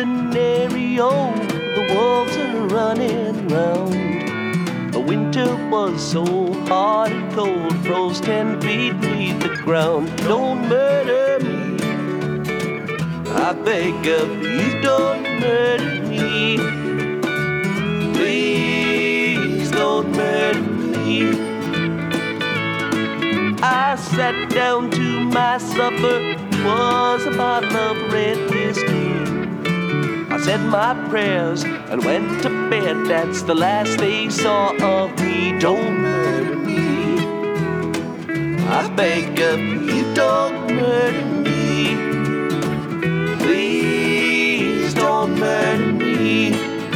scenario, the wolves are running round. The winter was so hard and cold, froze 10 feet beneath the ground. Don't murder me, I beg of you, don't murder me. Please don't murder me. I sat down to my supper, was a bottle of red whiskey. I said my prayers and went to bed, that's the last they saw of me. Don't murder me, I beg of you, don't murder me. Please don't murder me.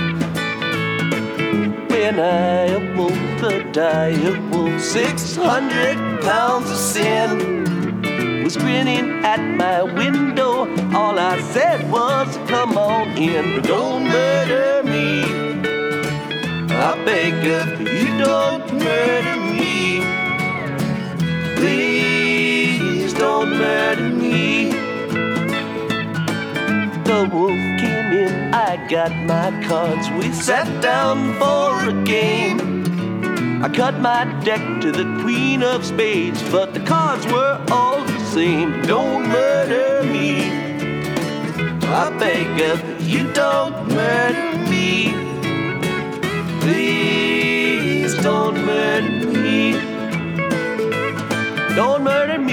When I awoke, the dire wolf, 600 pounds of sin, was grinning at my window. All I said was, come on in, but don't murder me. I beg of you, don't murder me. Please don't murder me. The wolf came in, I got my cards, we sat down for a game. I cut my deck to the queen of spades, but the cards were all the same. Don't murder me, I beg of you, don't murder me. Please don't murder me. Don't murder me.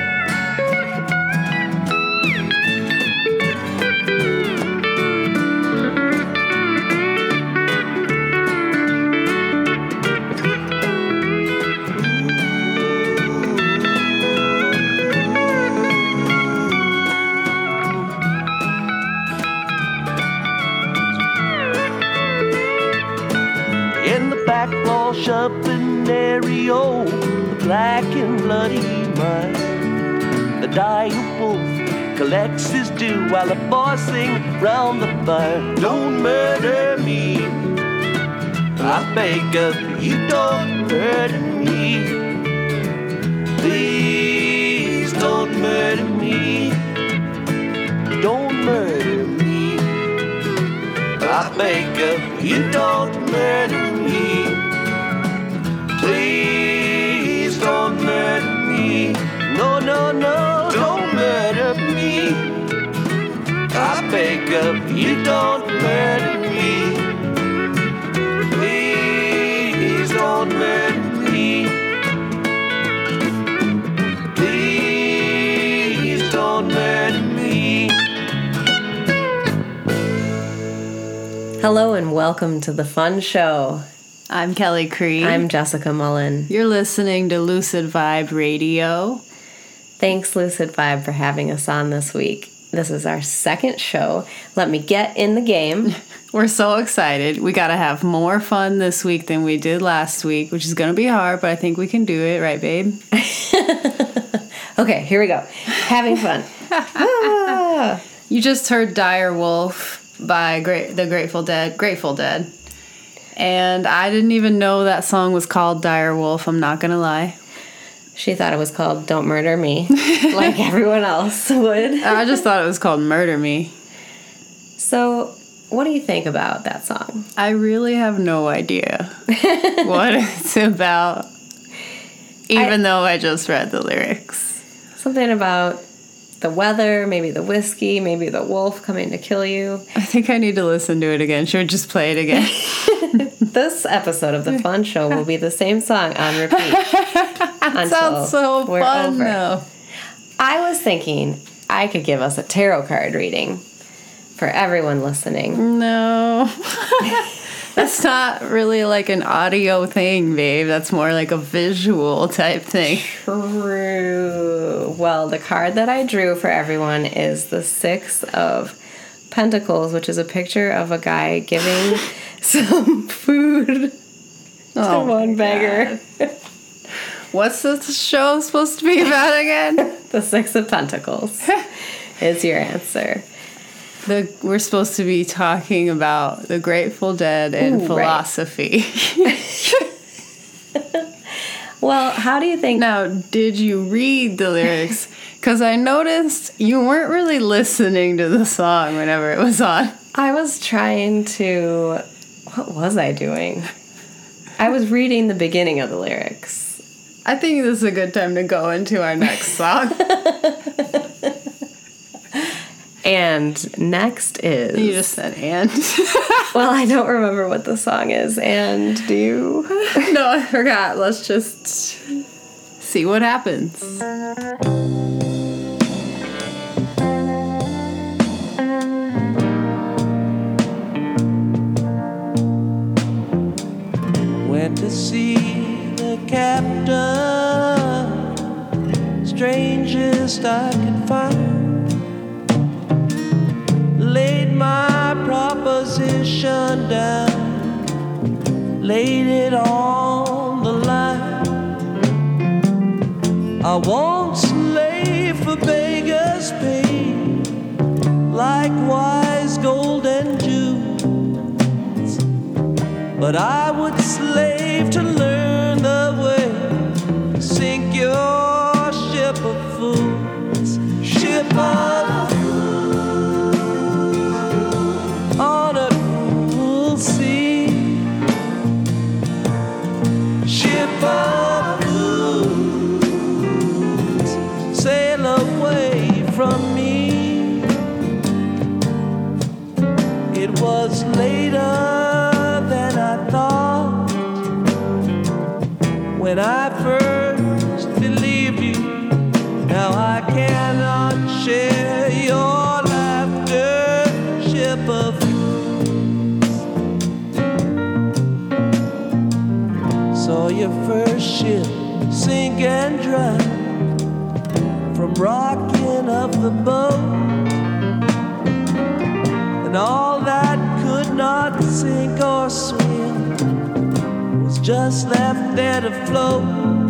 Backwash up in Ario, the black and bloody mine. The dire wolf collects his due while the boys sing round the fire. Don't murder me, I beg of you, don't murder me. Please don't murder me. Don't murder me, I beg of you, don't murder me. Please don't murder me. No, no, no, don't murder me. I beg of you, don't murder me. Please don't murder me. Please don't murder me. Hello and welcome to The Fun Show. I'm Kelly Cree. I'm Jessica Mullen. You're listening to Lucid Vibe Radio. Thanks, Lucid Vibe, for having us on this week. This is our second show. Let me get in the game. We're so excited. We got to have more fun this week than we did last week, which is going to be hard, but I think we can do it. Right, babe? Okay, here we go. Having fun. You just heard Dire Wolf by the Grateful Dead. And I didn't even know that song was called Dire Wolf, I'm not going to lie. She thought it was called Don't Murder Me, like everyone else would. I just thought it was called Murder Me. So, what do you think about that song? I really have no idea what it's about, even though I just read the lyrics. Something about the weather, maybe the whiskey, maybe the wolf coming to kill you. I think I need to listen to it again. Should we just play it again? This episode of The Fun Show will be the same song on repeat. That sounds so fun, though. I was thinking I could give us a tarot card reading for everyone listening. No. That's not really like an audio thing, babe. That's more like a visual type thing. True. Well, the card that I drew for everyone is the Six of Pentacles, which is a picture of a guy giving some food to one beggar. What's this show supposed to be about again? The Six of Pentacles is your answer. We're supposed to be talking about the Grateful Dead and philosophy. Right. Well, how do you think... Now, did you read the lyrics? Because I noticed you weren't really listening to the song whenever it was on. I was trying to. What was I doing? I was reading the beginning of the lyrics. I think this is a good time to go into our next song. And next is. You just said and. Well, I don't remember what the song is. And do you? No, I forgot. Let's just see what happens. Went to see the captain, strangest I could find. Laid my proposition down, laid it on the line. I won't slave for beggars' pay, likewise gold and jewels, but I would slave to learn the way to sink your ship of fools, ship of on a cruel sea, ship of fools, sail away from me. It was later than I thought when I first believed you. Now I cannot share your laughter, ship of saw your first ship sink and drown from rocking of the boat, and all that could not sink or swim was just left there to float.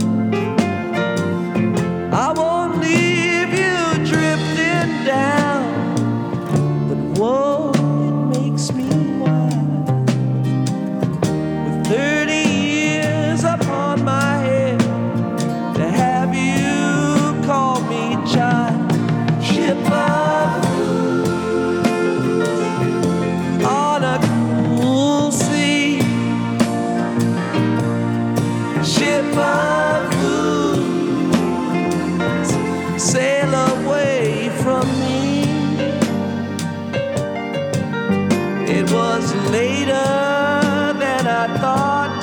I won't leave you drifting down, but whoa, it makes me wild. With 30 years upon my head, to have you call me child, ship of on a cool sea, ship of fools, sail away from me. It was later than I thought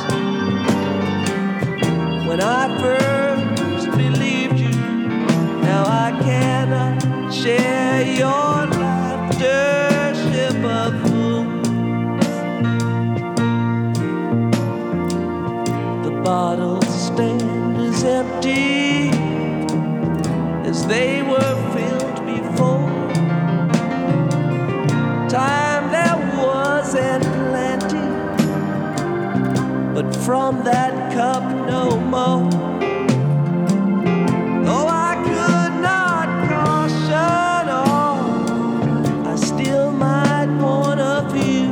when I first believed you. Now I cannot share your laughter, ship of fools. The bottle stand is empty as they were filled before. Time there was and plenty, but from that cup no more. Though I could not caution all, I still might warn of you.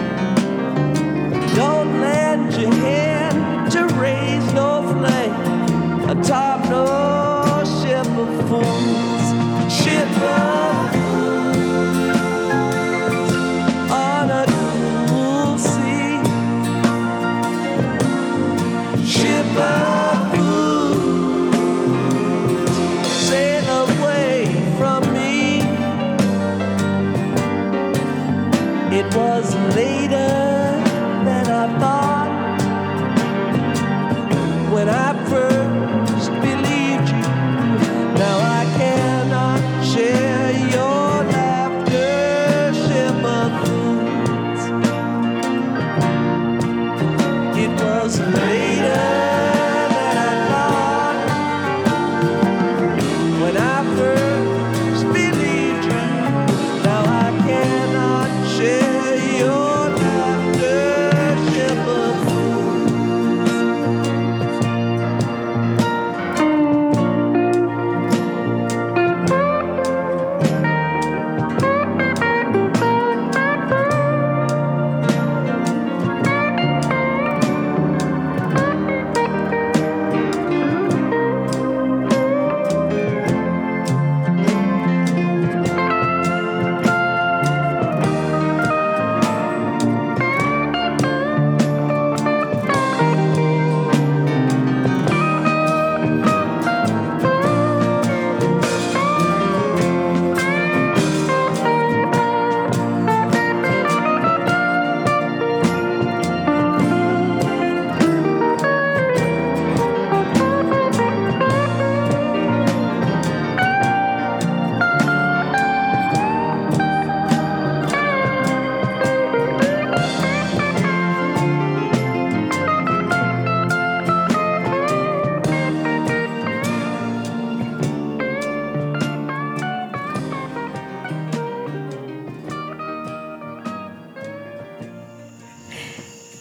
Don't lend your hand to raise no flame atop no ship of fools, ship of on a cool sea, ship of fools, sail away from me. It was later than I thought when I first believed you. Now I cannot share your laughter, ship of fools. It was later than I thought when I first believed you. Now I cannot share your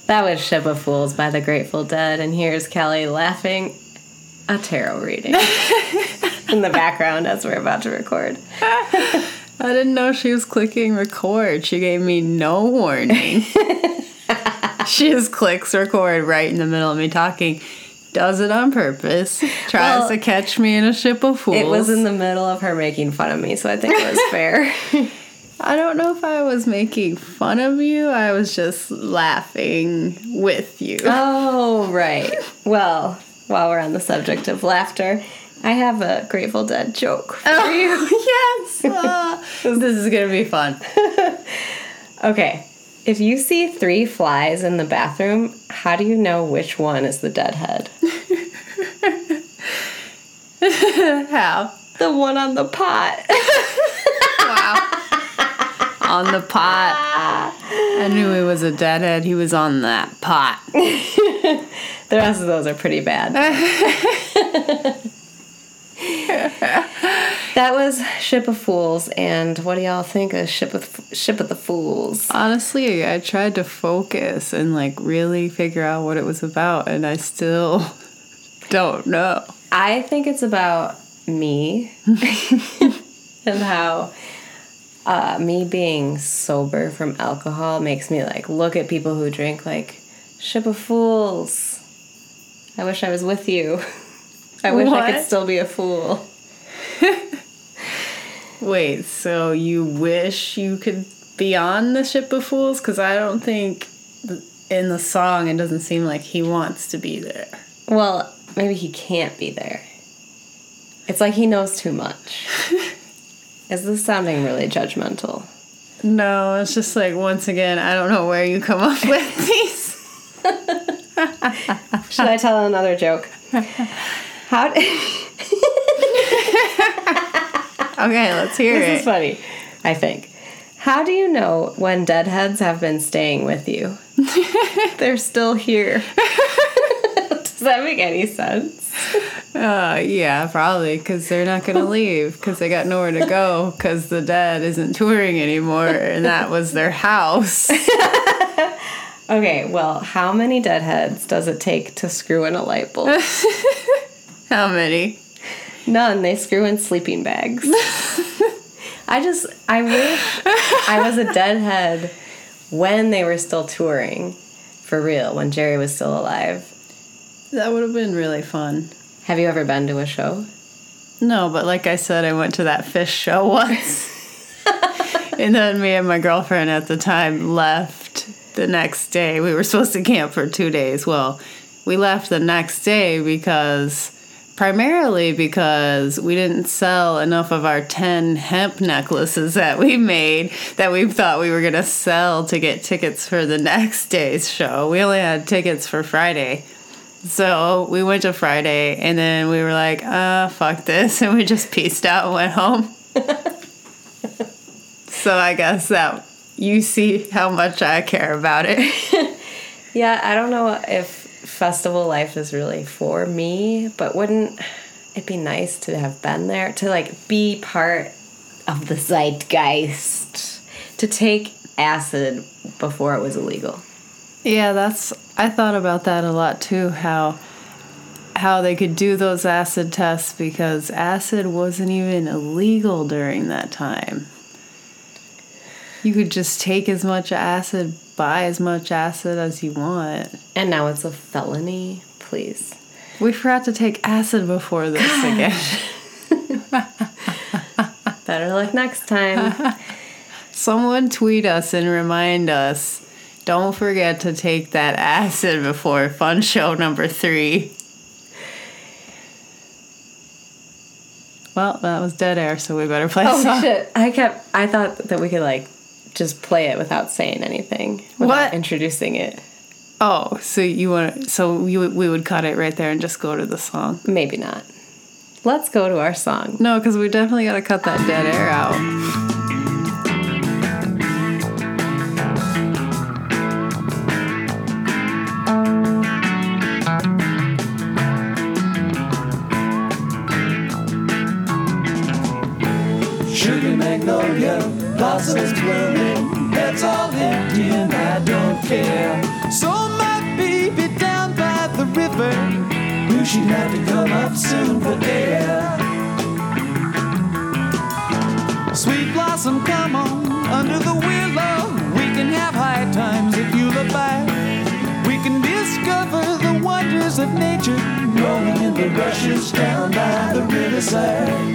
That was Ship of Fools by the Grateful Dead, and here's Kelly laughing a tarot reading in the background as we're about to record. I didn't know she was clicking record. She gave me no warning. She just clicks record right in the middle of me talking. Does it on purpose. Tries to catch me in a ship of fools. It was in the middle of her making fun of me, so I think it was fair. I don't know if I was making fun of you. I was just laughing with you. Oh, right. Well, while we're on the subject of laughter, I have a Grateful Dead joke for you. Yes! This is going to be fun. Okay. If you see 3 flies in the bathroom, how do you know which one is the deadhead? How? The one on the pot. Wow. On the pot. I knew he was a deadhead. He was on that pot. The rest of those are pretty bad. That was Ship of Fools, and what do y'all think of Ship of the Fools? Honestly, I tried to focus and really figure out what it was about, and I still don't know. I think it's about me and how me being sober from alcohol makes me look at people who drink Ship of Fools. I wish I was with you. I wish I could still be a fool. Wait, so you wish you could be on the Ship of Fools? Because I don't think in the song it doesn't seem like he wants to be there. Well, maybe he can't be there. It's like he knows too much. Is this sounding really judgmental? No, it's just once again, I don't know where you come up with these. Should I tell another joke? Okay, let's hear it. This is funny, I think. How do you know when deadheads have been staying with you? They're still here. Does that make any sense? Yeah, probably, because they're not going to leave, because they got nowhere to go, because the Dead isn't touring anymore, and that was their house. Okay, well, how many deadheads does it take to screw in a light bulb? How many? None. They screw in sleeping bags. I wish I was a deadhead when they were still touring, for real, when Jerry was still alive. That would have been really fun. Have you ever been to a show? No, but like I said, I went to that Fish show once. And then me and my girlfriend at the time left the next day. We were supposed to camp for 2 days. Well, we left the next day primarily because we didn't sell enough of our 10 hemp necklaces that we made that we thought we were going to sell to get tickets for the next day's show. We only had tickets for Friday. So we went to Friday, and then we were like, fuck this, and we just peaced out and went home. So I guess that you see how much I care about it. Yeah, I don't know if festival life is really for me, but wouldn't it be nice to have been there, to be part of the zeitgeist, to take acid before it was illegal? Yeah, I thought about that a lot too, how they could do those acid tests because acid wasn't even illegal during that time. You could just take as much acid, buy as much acid as you want. And now it's a felony, please. We forgot to take acid before this again. Better luck next time. Someone tweet us and remind us, don't forget to take that acid before Fun Show number 3. Well, that was dead air, so we better play a song. Oh, shit. I thought that we could, just play it without saying anything. Without introducing it. Oh, so we would cut it right there and just go to the song? Maybe not. Let's go to our song. No, because we definitely got to cut that dead air out. Sugar magnolia, blossoms blooming that's all empty and I don't care. So my baby down by the river knew she'd have to come up soon for air. Sweet blossom, come on, under the willow. We can have high times if you'll abide. We can discover the wonders of nature, rolling in the rushes down by the riverside.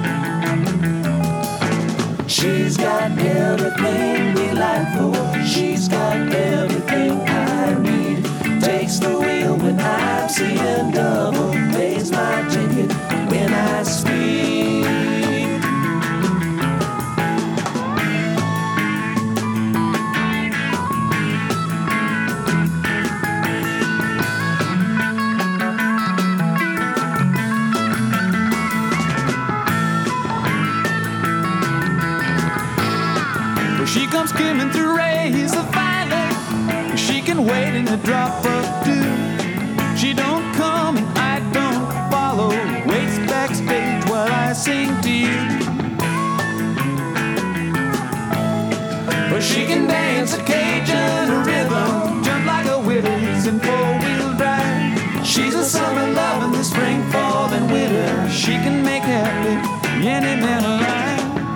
She's got everything delightful. She's got everything I need. Takes the wheel when I'm seeing double. Pays my ticket when I speak. She comes skimming through rays of violet. She can wait in a drop of dew. She don't come and I don't follow. Waits backstage while I sing to you. But she can dance a Cajun rhythm, jump like a Withers in four-wheel drive. She's a summer love in the spring, fall, and winter. She can make happy any man alive.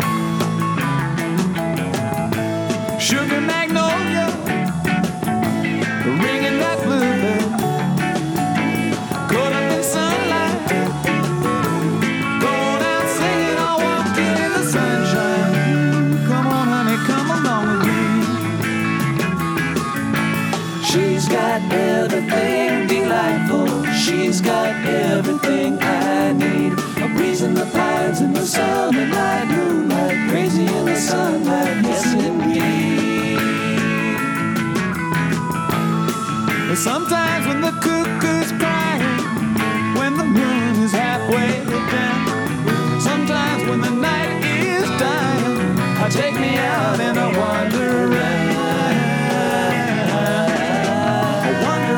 Sugar magnolia, ringing that bluebird, caught up in sunlight, going out singing, all walking in the sunshine. Come on, honey, come along with me. She's got everything delightful. She's got everything I need. A breeze in the pines in the summer night, moonlight, crazy in the sunlight, yes indeed. Sometimes when the cuckoo's crying, when the moon is halfway down, sometimes when the night is dying, I take me out and I wander around. I wander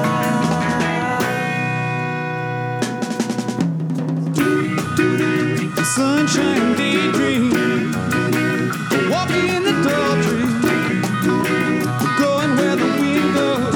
around. The sunshine daydream, walking in the tall trees, going where the wind goes.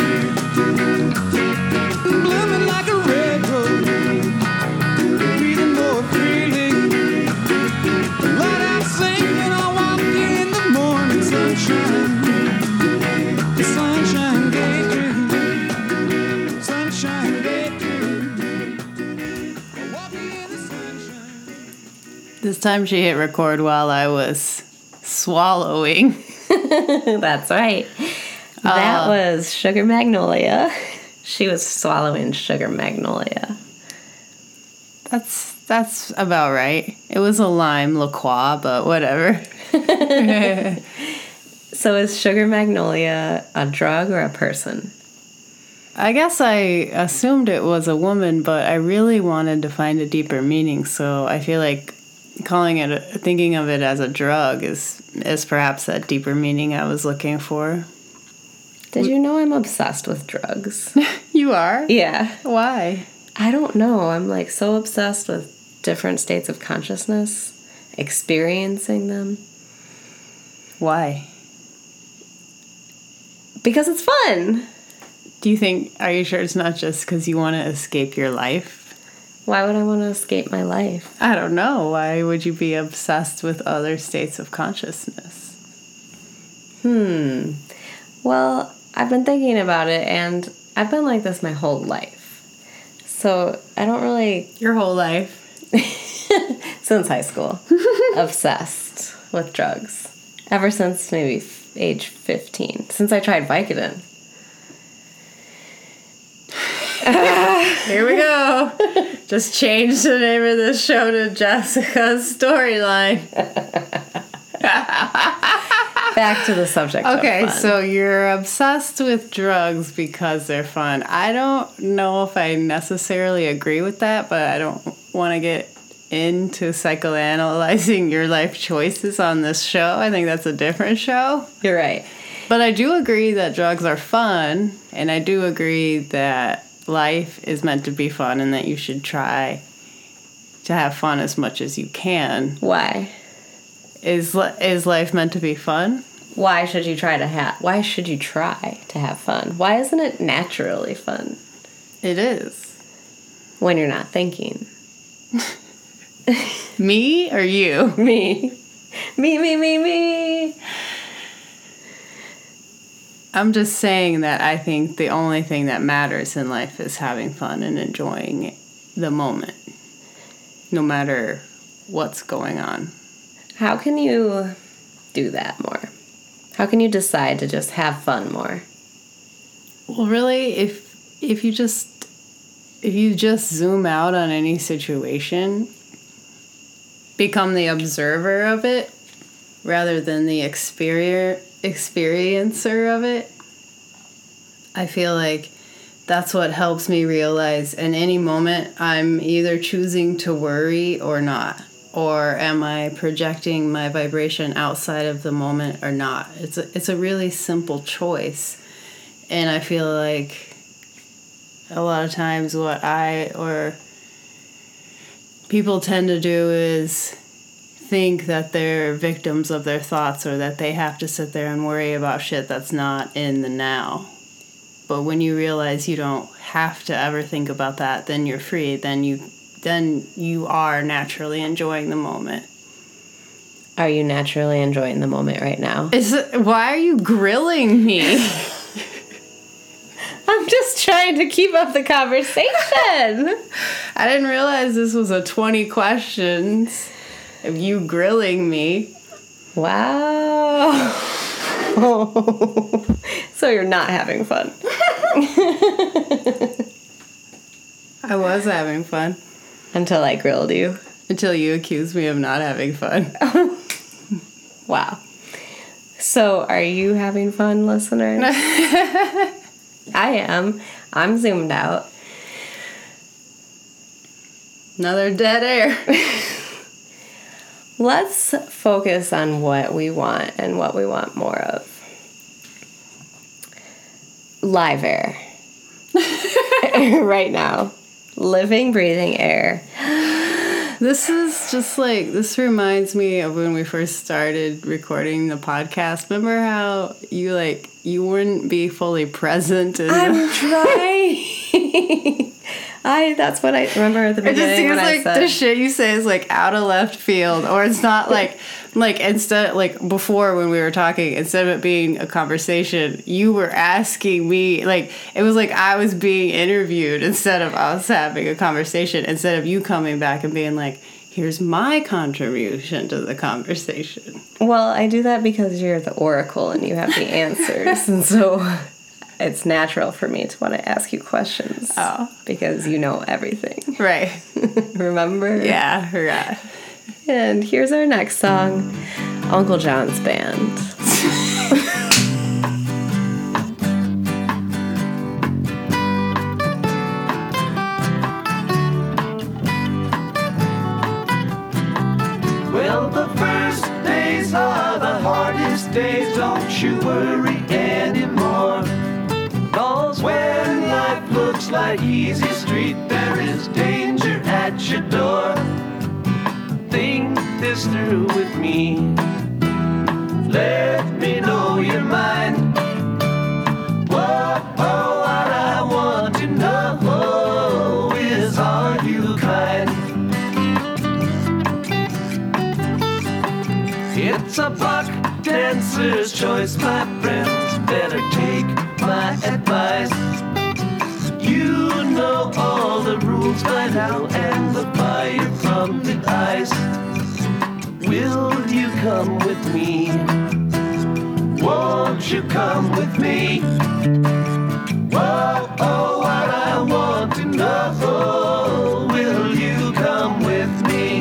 Blooming like a red rose, breathing more freely. Light out singing, I walk in the morning sunshine. The sunshine daydream, sunshine daydream. Walking in the sunshine. This time she hit record while I was swallowing. That's right. That was Sugar Magnolia. She was swallowing Sugar Magnolia. That's about right. It was a lime La Croix, but whatever. So is Sugar Magnolia a drug or a person? I guess I assumed it was a woman, but I really wanted to find a deeper meaning, so I feel like thinking of it as a drug is perhaps that deeper meaning I was looking for. Did you know I'm obsessed with drugs? You are? Yeah. Why? I don't know. I'm like so obsessed with different states of consciousness, experiencing them. Why? Because it's fun. Are you sure it's not just because you want to escape your life? Why would I want to escape my life? I don't know. Why would you be obsessed with other states of consciousness? Well, I've been thinking about it, and I've been like this my whole life. So I don't really... Your whole life? Since high school. Obsessed with drugs. Ever since maybe age 15. Since I tried Vicodin. Here we go. Just changed the name of this show to Jessica's Storyline. Back to the subject. Okay, of fun. so you're obsessed with drugs because they're fun. I don't know if I necessarily agree with that, but I don't want to get into psychoanalyzing your life choices on this show. I think that's a different show. You're right. But I do agree that drugs are fun, and I do agree that life is meant to be fun and that you should try to have fun as much as you can. Why? Is life meant to be fun? why should you try to have fun? Why isn't it naturally fun It is. when you're not thinking? Me or you? Me. Me. I'm just saying that I think the only thing that matters in life is having fun and enjoying the moment, no matter what's going on. How can you do that more? How can you decide to just have fun more? Well, really, if you just zoom out on any situation, become the observer of it rather than the experiencer of it, I feel like that's what helps me realize in any moment I'm either choosing to worry or not, or am I projecting my vibration outside of the moment or not. It's a really simple choice, and I feel like a lot of times what I or people tend to do is think that they're victims of their thoughts, or that they have to sit there and worry about shit that's not in the now. But when you realize you don't have to ever think about that, then you're free. Then you are naturally enjoying the moment. Are you naturally enjoying the moment right now? Why are you grilling me? I'm just trying to keep up the conversation. I didn't realize this was a 20 questions of you grilling me. Wow. So you're not having fun. I was having fun. Until I grilled you. Until you accused me of not having fun. Wow. So are you having fun, listeners? I am. I'm zoomed out. Another dead air. Let's focus on what we want and what we want more of. Live air. Right now. Living, breathing air. This is just like, this reminds me of when we first started recording the podcast. Remember how you wouldn't be fully present? I'm trying. That's what I remember at the beginning. It just seems when like I said, the shit you say is like out of left field, or it's not like instead, like before when we were talking, instead of it being a conversation, you were asking me, like it was like I was being interviewed instead of us having a conversation, instead of you coming back and being like, here's my contribution to the conversation. well, I do that because you're the oracle and you have the answers, and so it's natural for me to want to ask you questions. Oh. Because you know everything. Right. Remember? Yeah, I forgot. And here's our next song, Uncle John's Band. Well, the first days are the hardest days, don't you worry anymore. 'Cause when life looks like easy street, there is danger at your door. Think this through with me. Let me know your mind. Whoa, what I want to know is, are you kind? It's a buck dancer's choice, my friends. Better take my advice. You know all the rules by now, and the fire from the ice. Will you come with me? Won't you come with me? Whoa, what I want to know. Will you come with me?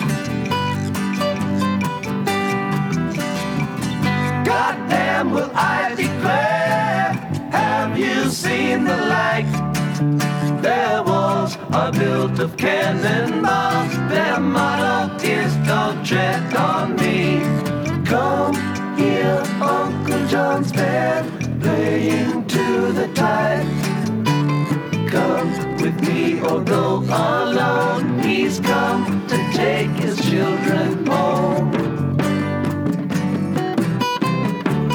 Goddamn, will I declare, have you seen the light? Their walls are built of cannonballs. Their motto is don't tread on me. Come hear Uncle John's band playing to the tide. Come with me or go alone. He's come to take his children home.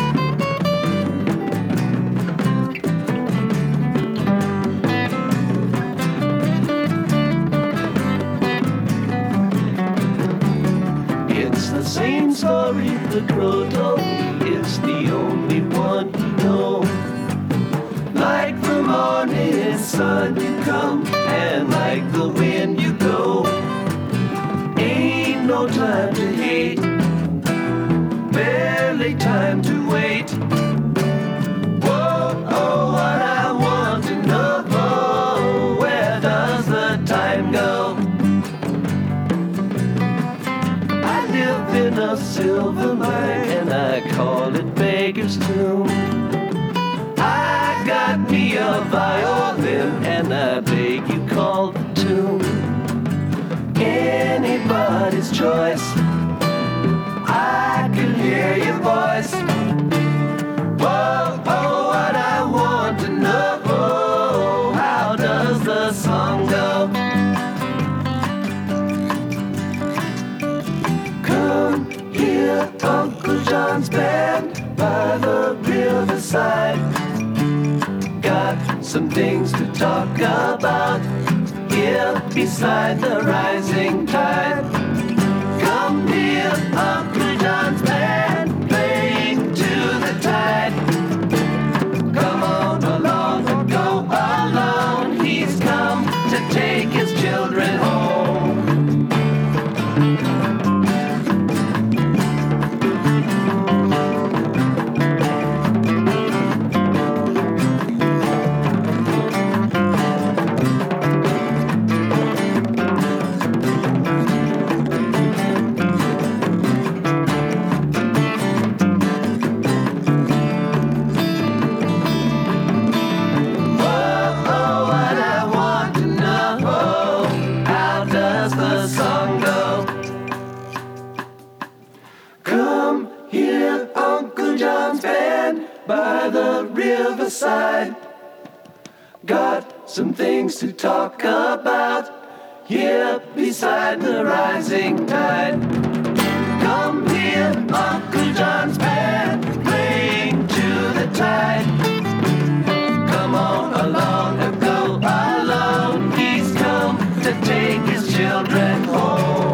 the crow told me it's the only one you know. Like the morning sun you come, and like the wind you go. Ain't no time to hate, barely time to wait. Whoa, oh, what I want to know, where does the time go? I live in a silver mine, and I call it Beggar's Tomb. I got me a violin, and I beg you call the tune. Anybody's choice, I can hear your voice. Whoa, oh, what I want to know, how does the song go? Come here, Uncle John's band by the riverside. Got some things to talk about here beside the rising tide. Come here, Uncle John's band playing to the tide. Come on along and go alone. He's come to take his children home. By the riverside, got some things to talk about here beside the rising tide. Come here, Uncle John's band playing to the tide. Come on along and go alone. He's come to take his children home.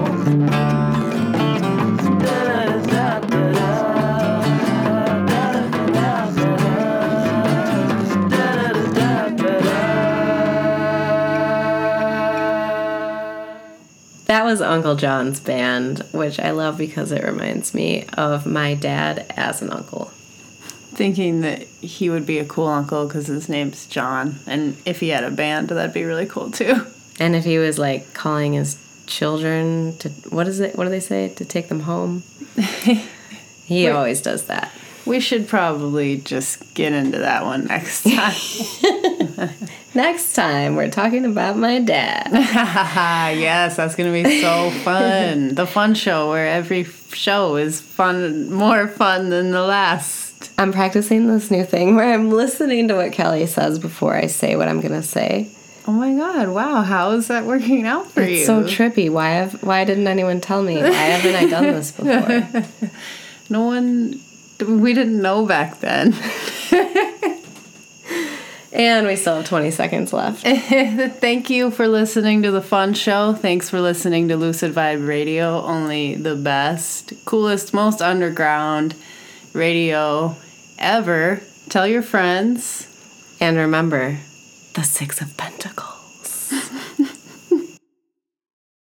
That was Uncle John's band, which I love because it reminds me of my dad as an uncle. Thinking that he would be a cool uncle because his name's John, and if he had a band, that'd be really cool too. And if he was like calling his children to, what do they say, to take them home? He always does that. We should probably just get into that one next time. Next time, we're talking about my dad. Yes, that's going to be so fun. The fun show where every show is fun, more fun than the last. I'm practicing this new thing where I'm listening to what Kelly says before I say what I'm going to say. Oh my God, wow, how is that working out for you? It's so trippy. Why didn't anyone tell me? Why haven't I done this before? No one... We didn't know back then. And we still have 20 seconds left. Thank you for listening to The Fun Show. Thanks for listening to Lucid Vibe Radio. Only the best, coolest, most underground radio ever. Tell your friends. And remember, the Six of Pentacles.